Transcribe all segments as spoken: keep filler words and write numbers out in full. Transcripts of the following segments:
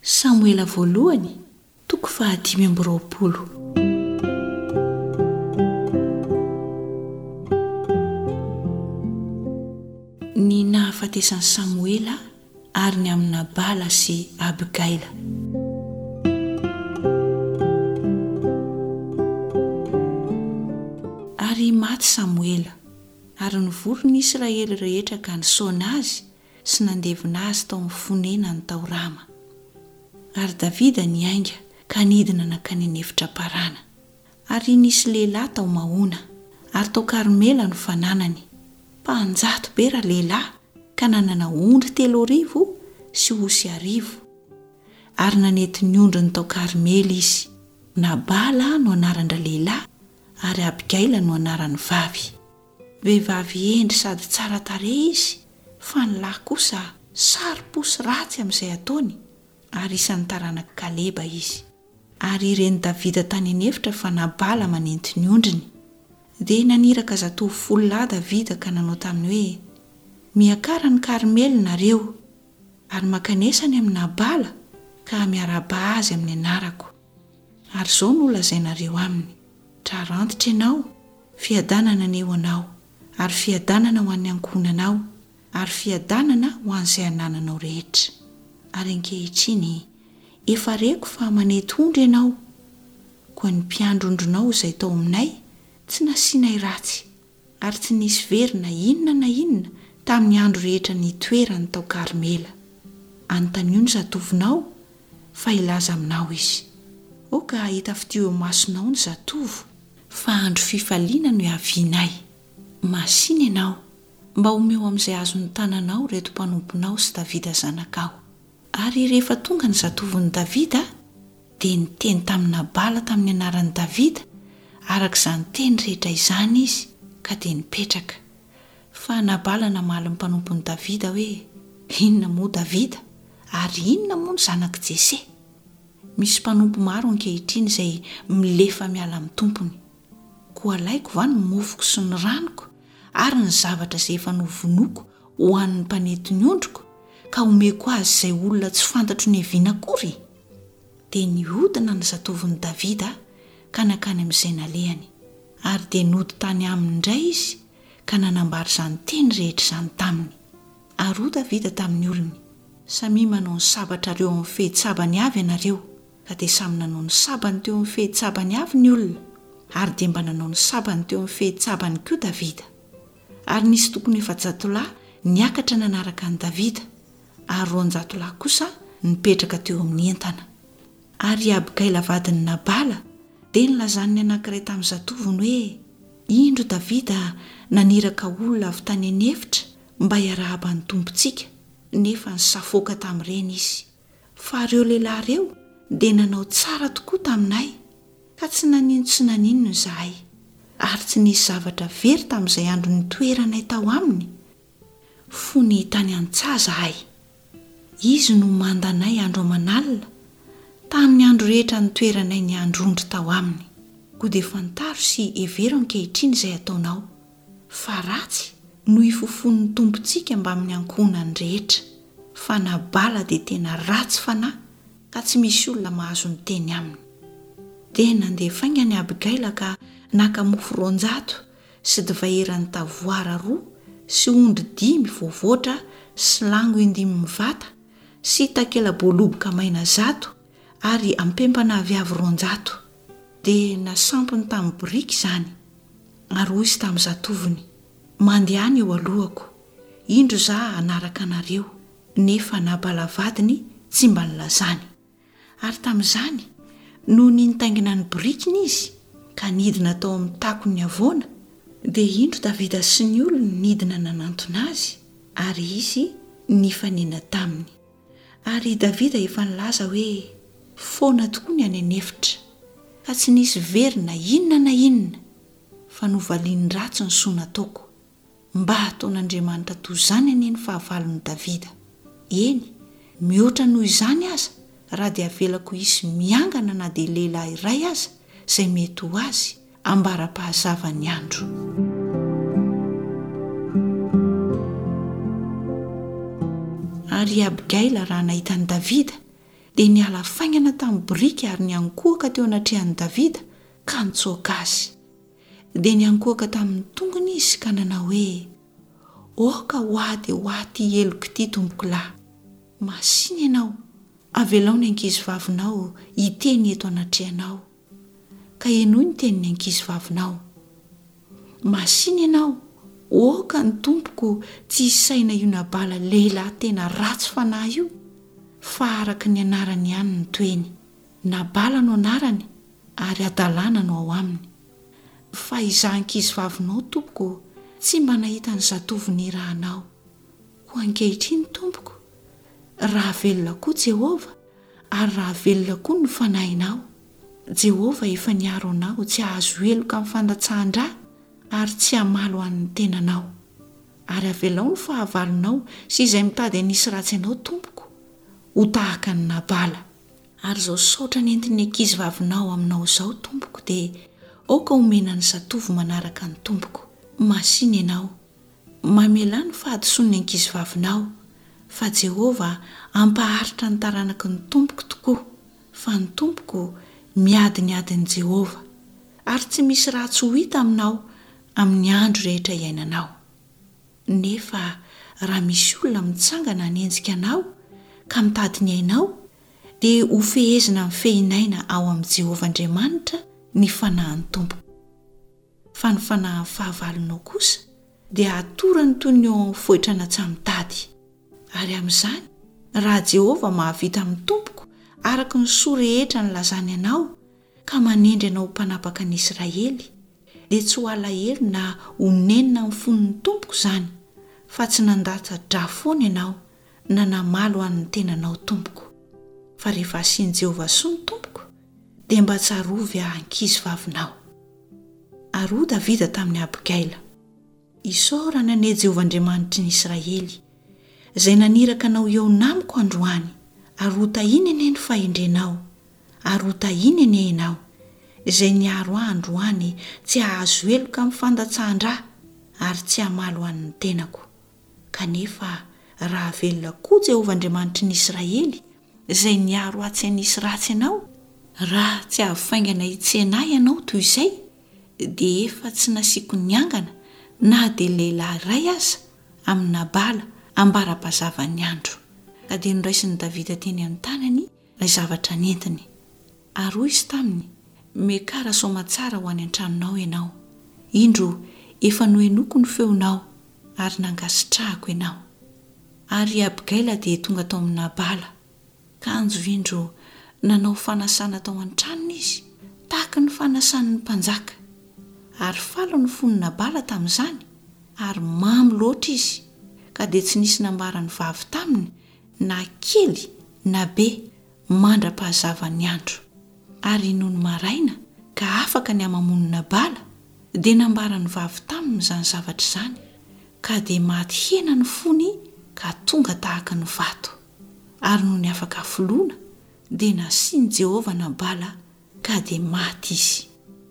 Samoela voalohany toko fahadimy amby roapolo. Ny nahafatesan'i Samoela ary ny amin'ny Nabala sy Abigaila. Ary maty Samoela, ary nivory ny Israely rehetra ka nisaona azy sy nandevina azy tao amin'ny fonena ny tao Rama. Ary Davida niainga ka nidina nakany efitra parana. Ary nisy lehilahy tao Maona, ary tao Karmela no fananany. Mpanjato be raha lehilahy ka nanana ondry telo arivo sy osy arivo. Ary nanety ny ondriny tao Karmela izy. Nabala no anaran-dra lehilahy ary Abigaila no anaran'ny vavy. Vehivavy endry sady tsara tarehy izy, fa ny lahy kosa saro-posy ratsy amin'izay ataony. Ary isan'ny taranaka Kaleba izy. Ary ireny Davida tany anefitra fa Nabala manenty ny ondriny. Dia naniraka zatovo folo lahy Davida ka nanao taminy hoe, miakara ny Karmely nareo, ary makanesany amin'ny Nabala ka miaraba azy amin'ny anarako. Ary izao no lazainareo aminy, trarantitra ianao, fiadanana aneo anao, ary fiadanana ho an'ny ankonanao, ary fiadanana ho an'izay anananao rehetra. Ary ankehitriny efa reko fa manety ondry ianao, koa ny mpiandrondronao izay tao aminay tsy nasianay ratsy, ary tsy nisy very na inona na inona tamin'ny andro rehetra nitoerany tao Karmela. Anontany ny zatovinao fa ilaza aminao izy. Oka hita fiteo masonao ny zatovo fa andro fifaliana no iavianay. Masina ianao, mba omeo amin'izay azon'ny tananao reto mpanomponao sy Davida zanakao. Ary rehefa tonga ny zatovon'ny Davida, dia niteny tamin'ny Nabala tamin'ny anaran'i Davida, arak'izany teny rehetra izany izy, ka dia nipetraka. Fa Nabala namaly ny mpanompon'i Davida hoe, inona moa Davida, ary inona moa ny zanak' Jese? Misy mpanompo maro ankehitriny izay milefa miala amin'ny tompony. Koa alaiko va ny mofoko sy ny ranoko, ary ny zavatra izay efa novonoko ho an'ny mpanety ny ondriko, ka omeko azy izay olona tsy fantatro ny eviana akory. Dia nihodina ny zatovin'i Davida ka nakany amin'izay nalehany, ary dia nody tany aminy indray izy ka nanambary izany teny rehetra izany taminy. Ary Davida tamin'ny olony, samy manao ny sabatra reo amin'ny fehitsabany avy ianareo, ka dia samy nanao ny sabany teo amin'ny fehitsabany avy ny olona, ary dia mba nanao ny sabany teo amin'ny fehitsabany koa Davida. Ary nisy tokony efajato lahy niakatra nanaraka ny Davida, ary roanjato lahy kosa nipetraka teo amin'ny entana. Ary Abigaila vadin'ny Nabala dia nilazany anankiray tamin'ny zatoviny hoe, indro Davida naniraka olona avy tany anefitra mba hiarahaba ny tompontsika, nefa nisafoaka tamin'ireny izy. Fa ireo lehilahy ireo dia nanao tsara tokoa taminay, ka tsy nanino tsy nanino izahay, ary tsy nisy zavatra very tamin'izay andro nitoeranay tao aminy. Fony tany an-tsaha zahay. Izy no mandanay andro aman'alina tamin'ny andro rehetra nitoeranay ny androndro tao aminy. Koa dia fantaro sy evero ankehitriny izay ataonao, fa ratsy no hifofon'ny tompontsika mba amin'ny ankonany rehetra. Fa Nabala dia tena ratsy fanahy, ka tsy misy olona mahazo ny teny aminy. Dia nandeha faingany Abigaila ka naka mofo roanjato sy divairany tavoara roa sy ondry dimy voavoatra sy lango indimy mivata sy takela-boaloboka maina zato ary ampempana aviavy roanjato. Dia nasampiny tamin'ny biriky izany. Ary hoy izy tamin'ny zatoviny, mandehany eo alohako, indro za anaraka anareo, nefa Nabala vadiny tsy mba nilazany. Ary tamin'izany no nitaingina ny birikiny izy ka nidina tao amin'ny takony avoana. Dia indro Davida sy ny olony nidina nanantona azy, ary izy nifanena taminy. Ary Davida efa nilaza hoe, foana tokoa ny any anefitra, ka tsy nisy very na inona na inona, fa novaliany ratsy ny soa nataoko, mba hataon'Andriamanitra toy izany aneny fahavalon'i Davida. Eny, mihoatra noho izany aza, raha dia avelako isy miangana na dia lehilahy iray aza izay mety ho azy ambara-pahazavany andro. Ary Abigaila raha nahitany Davida dia niala faingana tamin'ny biriky ary niankohaka teo anatrehan'i Davida ka nitsoaka azy. Dia niankohaka tamin'ny tongony izy ka nanao hoe, oka ho ahy dia ho ahy ty eloko ity tompoko lahy. Masiny ianao, avelao ny ankizivavinao hiteny eto anatrehanao. Ka enoy ny tenin'ny ankizivavinao. Masiny ianao, oka ny tompoko tsy isaina io Nabala lehilahy tena ratsy fanahy io, fa araka ny anarany ihany ny toeny. Nabala no anarany ary adalàna no ao aminy. Fa izaho ankizivavinao tompoko tsy mba nahita ny zatovo nirahanao. Ho ankehitriny tompoko, raha velona koa Jehova ary raha velona koa ny fanahinao. Jehova efa niaro anao tsy ahazo eloka amin'ny fandatsahan-drà ary tsy hamalo an'ny tenanao. Ary avelao ny fahavalonao sy izay mitady anisy ratsy ianao tompoko, ho tahaka ny Nabala. Ary izao saotra nentin'ny ankizivavinao aminao izao tompoko dia aoka omena ny zatovo manaraka ny tompoko. Masiny ianao, mamela ny fahadisoan'ny ankizivavinao, fa Jehova ampaharitra ny taranaky ny tompoko tokoa, fa ny tompoko miadi-niadin'i Jehova ary tsy misy ratsy ho hita aminao amin'ny andro rehetra iainanao. Nefa raha misy olona mitsangana hanenjika anao ka mitady ny ainao, dia ho fehezina amin'ny fehinaina ao amin'i Jehova Andriamanitra ny fanahin'ny tompoko. Fa ny fanahin'ny fahavalonao kosa dia atorany toy ny eo amin'ny foitrana tsy mitady. Ary amin'izany, raha Jehova mahavita amin'ny tompoko araka ny soa rehetra ny lazany anao ka manendry anao mpanapaka ny Israely, dia tsy ho alahelo na ho nenina amin'ny fon'ny tompoko izany, fa tsy nandatra-dra foana ianao na namalo an'ny tenanao tompoko. Fa rehefa asian'i Jehova soa ny tompoko, dia mba tsarovy ankizivavinao. Aroa Davida tamin'ny Abigaila. Isaorana anie Jehova Andriamanitry ny Israely, izay naniraka anao eo namiko androany. Aroa tahiny anie ny fahendrenao, aroa tahiny anie ianao, izay niaro ahy androany tsy ahazo eloka amin'ny fandatsahan-drà ary tsy hamalo an'ny tenako. Kanefa raha velona koa Jehova Andriamanitry ny Israely, izay niaro ahy tsy hanisy ratsy ianao, raha tsy ahafaingana hitsena ianao toy izay, dia efa tsy nasiako niangana na dia lehilahy iray aza amin'ny Nabala ambara-pazava ny andro. Ka dia noraisin'i Davida teny amin'ny tanany ilay zavatra nentiny. Aroa izy taminy, mekara soma tsara ho any an-tranonao ianao. Indro efa nohenoko ny feonao ary nangasitrahako ianao. Ary Abigaila dia tonga tao amin'ny Nabala. Kanjo indro nanao fanasana tao an-tranony izy, tahaka ny fanasan'ny mpanjaka. Ary falo ny fon'ny Nabala tamin'izany, ary mamy loatra izy, ka dia tsy nisy nambarany vavy taminy na kely na be mandra-pahazava ny andro. Ary noho ny maraina ka afaka ny amamon'ny Nabala, dia nambarany vavy taminy izany zavatra izany, ka dia maty hena ny fony ka tonga tahaka ny vato. Ary noho ny afaka afoloana, dia nasiany Jehova Nabala ka dia maty izy.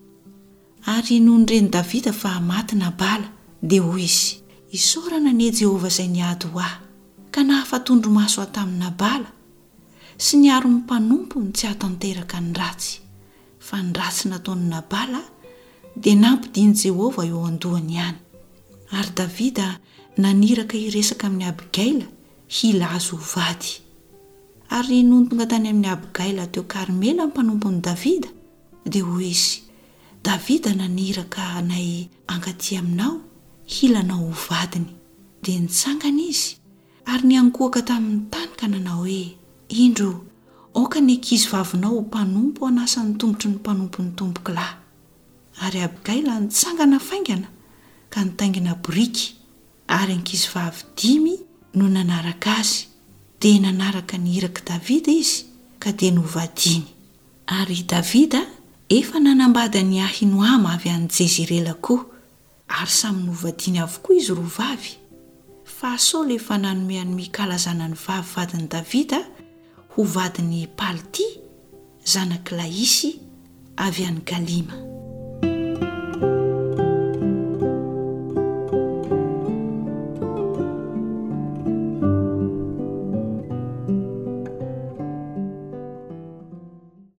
Ary noho ny reny Davida fa maty Nabala, dia hoy izy, isaorana anie Jehova izay niady ho ahy, ka nahafatondro maso ahy tamin'ny Nabala, sy niaro ny mpanompo ny tsy hatanteraka ny ratsy. Fa ny ratsy nataon'ny Nabala dia nampidiny Jehova eo an-dohany ihany. Ary Davida naniraka hiresaka amin'ny Abigaila hilazo ho vady. Ary noho ny tonga tany amin'ny Abigaila teo Karmela ny mpanompon'i Davida, dia hoy izy, Davida naniraka anay ankaty aminao hilanao ho vadiny. Dia nitsangana izy ary niankohaka tamin'ny tany ka nanao hoe, indro aoka ny ankizivavinao ho mpanompo anasan'ny tombotry ny mpanompo ny tompoko lahy. Ary Abigaila nitsangana faingana ka nitaingina biriky, ary ankizivavy dimy no nanaraka azy, dia nanaraka niraka Davida izy ka dia novadiny. Ary Davida efa nanambady ny Ahinoama avy an'i Jezirela koa, ary samy novadiny avokoa izy roa vavy. Fa Saoly efa nanomeany mikalazana ny vavy vadin'i Davida ho vadiny Palti, zanak' Laisy avy an'i Galima.